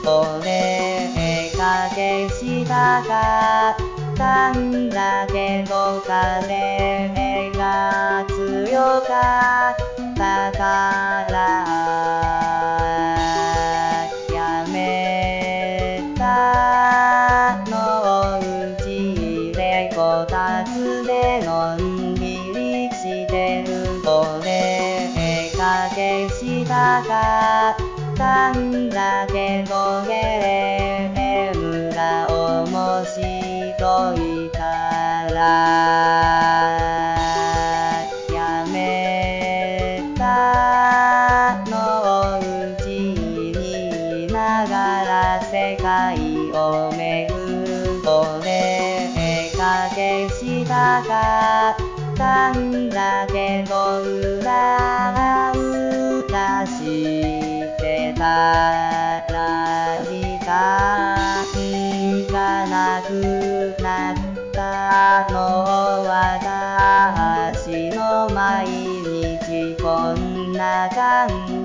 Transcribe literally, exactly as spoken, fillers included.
これかけしたかったんだけど彼が強かったからやめたのうちでこたつでのんびりしてるこれかけしたかったんだけどゲームが面白いからやめたのうちにいながら世界を巡るこれかけしたかったんだけど裏裏してたら時間がなくなったの私の毎日こんな感